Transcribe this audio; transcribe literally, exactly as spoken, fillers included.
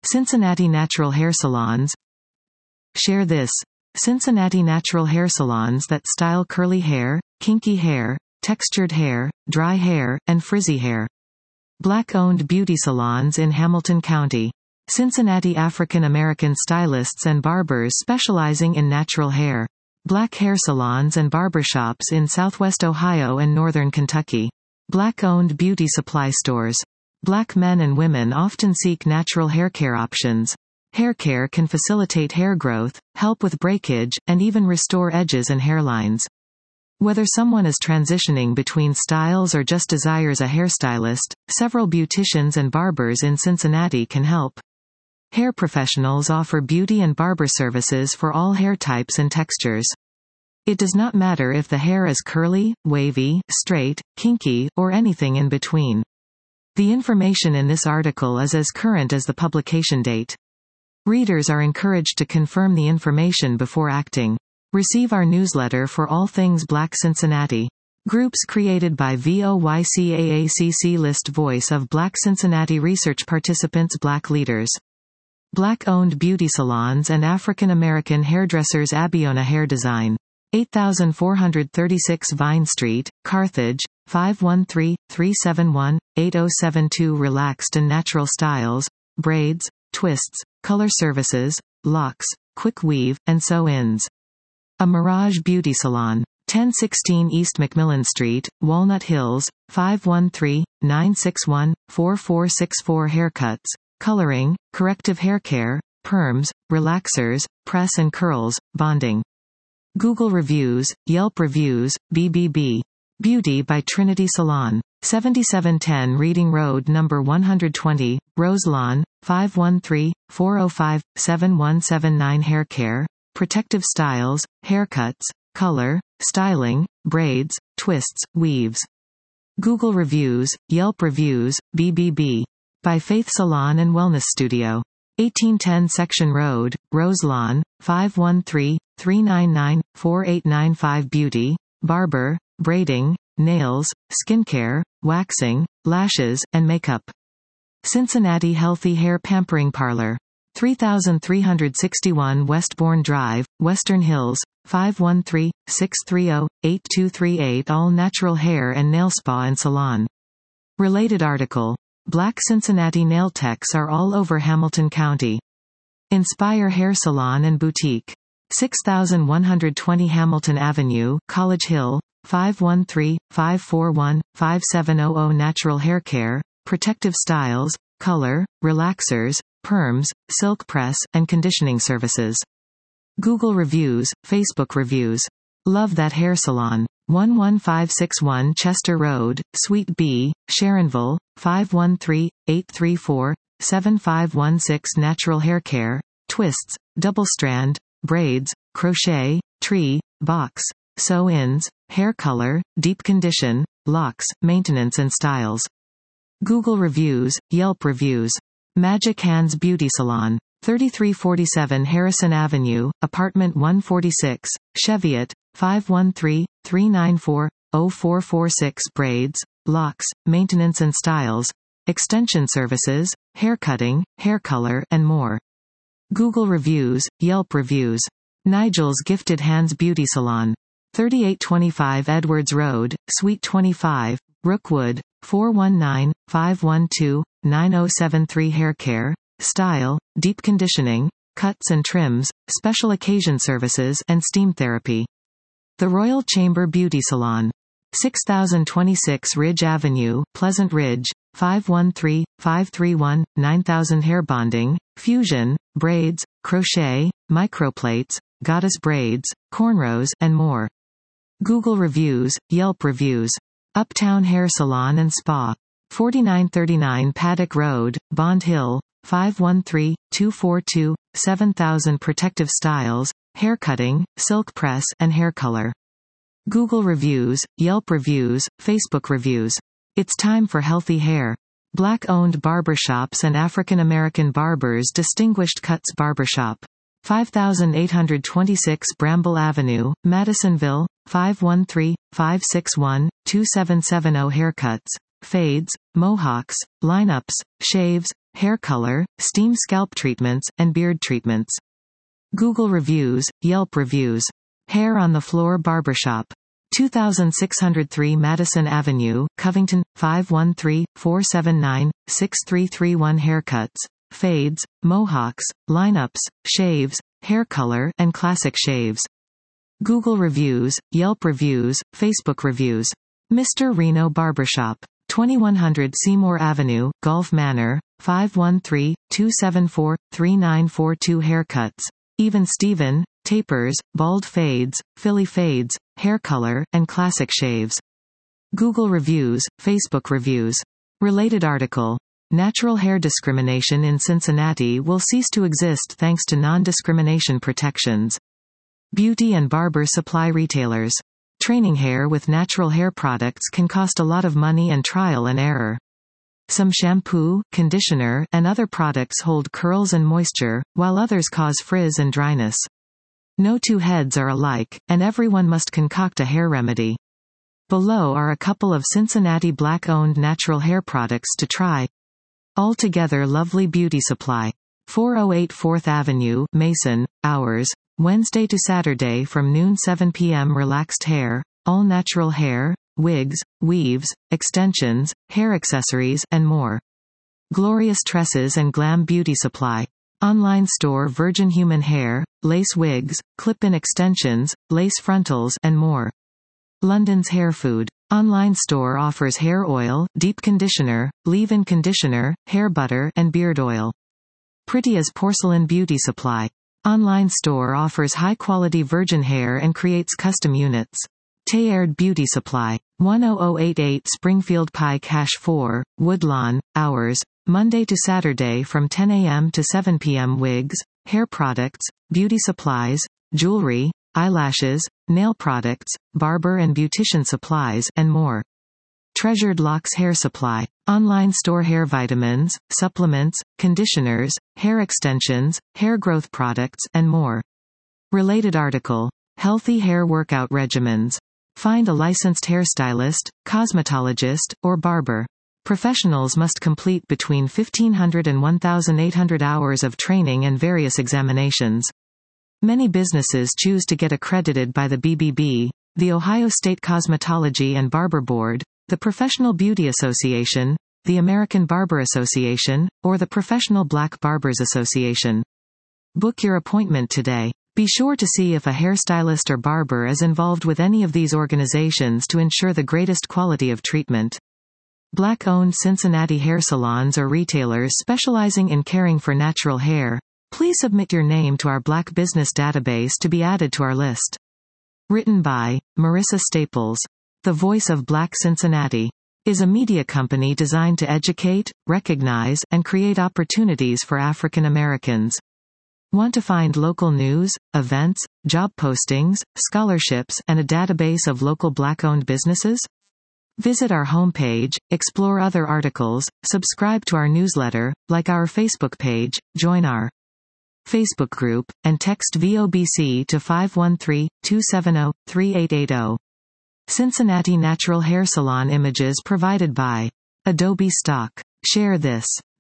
Cincinnati Natural Hair Salons. Share this. Cincinnati Natural Hair Salons that style curly hair, kinky hair, textured hair, dry hair, and frizzy hair. Black-owned beauty salons in Hamilton County. Cincinnati African American stylists and barbers specializing in natural hair. Black hair salons and barbershops in Southwest Ohio and Northern Kentucky. Black-owned beauty supply stores. Black men and women often seek natural hair care options. Hair care can facilitate hair growth, help with breakage, and even restore edges and hairlines. Whether someone is transitioning between styles or just desires a hairstylist, several beauticians and barbers in Cincinnati can help. Hair professionals offer beauty and barber services for all hair types and textures. It does not matter if the hair is curly, wavy, straight, kinky, or anything in between. The information in this article is as current as the publication date. Readers are encouraged to confirm the information before acting. Receive our newsletter for all things Black Cincinnati. Groups created by V O Y C A A C C list Voice of Black Cincinnati Research Participants Black Leaders. Black-owned beauty salons and African American hairdressers Abiona Hair Design. eighty-four thirty-six Vine Street, Carthage, five one three, three seven one, eight zero seven two. Relaxed and natural styles, braids, twists, color services, locks, quick weave, and sew-ins. A Mirage Beauty Salon. ten sixteen East McMillan Street, Walnut Hills, five one three, nine six one, four four six four. Haircuts, coloring, corrective hair care, perms, relaxers, press and curls, bonding. Google Reviews, Yelp Reviews, B B B. Beauty by Trinity Salon. seventy-seven ten Reading Road number one hundred twenty, Roselawn, five one three, four zero five, seven one seven nine. Hair care, protective styles, haircuts, color, styling, braids, twists, weaves. Google Reviews, Yelp Reviews, B B B. By Faith Salon and Wellness Studio. eighteen ten Section Road, Roselawn, five one three, three nine nine, four eight nine five. Beauty, barber, braiding, nails, skincare, waxing, lashes, and makeup. Cincinnati Healthy Hair Pampering Parlor. thirty-three sixty-one Westbourne Drive, Western Hills, five one three, six three zero, eight two three eight. All natural hair and nail spa and salon. Related article. Black Cincinnati nail techs are all over Hamilton County. Inspire Hair Salon and Boutique. sixty-one twenty Hamilton Avenue, College Hill, five one three, five four one, five seven zero zero. Natural hair care, protective styles, color, relaxers, perms, silk press, and conditioning services. Google Reviews, Facebook Reviews. Love That Hair Salon. one one five six one Chester Road, Suite B, Sharonville, five one three, eight three four, seven five one six. Natural hair care, twists, double strand, braids, crochet, tree, box, sew-ins, hair color, deep condition, locks, maintenance and styles. Google Reviews, Yelp Reviews. Magic Hands Beauty Salon. thirty-three forty-seven Harrison Avenue, Apartment one forty-six, Cheviot, five one three, three nine four, zero four four six. Braids, locks, maintenance and styles, extension services, haircutting, hair color, and more. Google Reviews, Yelp Reviews. Nigel's Gifted Hands Beauty Salon. thirty-eight twenty-five Edwards Road, Suite twenty-five, Rookwood, four one nine, five one two, nine zero seven three. Hair care, style, deep conditioning, cuts and trims, special occasion services and steam therapy. The Royal Chamber Beauty Salon. six thousand twenty-six Ridge Avenue, Pleasant Ridge, five one three, five three one, nine thousand. Hair bonding, fusion, braids, crochet, microplates, goddess braids, cornrows, and more. Google Reviews, Yelp Reviews. Uptown Hair Salon and Spa. forty-nine thirty-nine Paddock Road, Bond Hill, five one three, two four two, seven thousand. Protective styles, haircutting, silk press, and hair color. Google Reviews, Yelp Reviews, Facebook Reviews. It's time for healthy hair. Black-owned barbershops and African American barbers. Distinguished Cuts Barbershop. five thousand eight hundred twenty-six Bramble Avenue, Madisonville, five one three, five six one, two seven seven zero. Haircuts, fades, mohawks, lineups, shaves, hair color, steam scalp treatments, and beard treatments. Google reviews, Yelp reviews. Hair on the Floor Barbershop. two thousand six hundred three Madison Avenue, Covington, five one three, four seven nine, six three three one. Haircuts, fades, mohawks, lineups, shaves, hair color, and classic shaves. Google reviews, Yelp reviews, Facebook reviews. Mister Reno Barbershop. twenty-one hundred Seymour Avenue, Gulf Manor, five one three, two seven four, three nine four two. Haircuts, Even Steven, tapers, bald fades, Philly fades, hair color, and classic shaves. Google reviews, Facebook reviews. Related article. Natural hair discrimination in Cincinnati will cease to exist thanks to non-discrimination protections. Beauty and barber supply retailers. Training hair with natural hair products can cost a lot of money and trial and error. Some shampoo, conditioner, and other products hold curls and moisture, while others cause frizz and dryness. No two heads are alike, and everyone must concoct a hair remedy. Below are a couple of Cincinnati Black-owned natural hair products to try. Altogether Lovely Beauty Supply. four oh eight fourth Avenue, Mason. Hours, Wednesday to Saturday from noon seven p m Relaxed hair, all natural hair, wigs, weaves, extensions, hair accessories, and more. Glorious Tresses and Glam Beauty Supply. Online store Virgin Human Hair, lace wigs, clip-in extensions, lace frontals, and more. London's Hair Food. Online store offers hair oil, deep conditioner, leave-in conditioner, hair butter, and beard oil. Pretty as Porcelain Beauty Supply. Online store offers high-quality virgin hair and creates custom units. Tayard Beauty Supply. one oh oh eight eight Springfield Pike Hash four, Woodlawn. Hours, Monday to Saturday from ten a m to seven p m Wigs, hair products, beauty supplies, jewelry, eyelashes, nail products, barber and beautician supplies, and more. Treasured Locks Hair Supply. Online store hair vitamins, supplements, conditioners, hair extensions, hair growth products, and more. Related article. Healthy hair workout regimens. Find a licensed hairstylist, cosmetologist, or barber. Professionals must complete between fifteen hundred and one thousand eight hundred hours of training and various examinations. Many businesses choose to get accredited by the B B B, the Ohio State Cosmetology and Barber Board, the Professional Beauty Association, the American Barber Association, or the Professional Black Barbers Association. Book your appointment today. Be sure to see if a hairstylist or barber is involved with any of these organizations to ensure the greatest quality of treatment. Black-owned Cincinnati hair salons or retailers specializing in caring for natural hair, please submit your name to our Black Business Database to be added to our list. Written by Marissa Staples. The Voice of Black Cincinnati is a media company designed to educate, recognize, and create opportunities for African Americans. Want to find local news, events, job postings, scholarships, and a database of local Black-owned businesses? Visit our homepage, explore other articles, subscribe to our newsletter, like our Facebook page, join our Facebook group, and text V O B C to five one three, two seven zero, three eight eight zero. Cincinnati Natural Hair Salon images provided by Adobe Stock. Share this.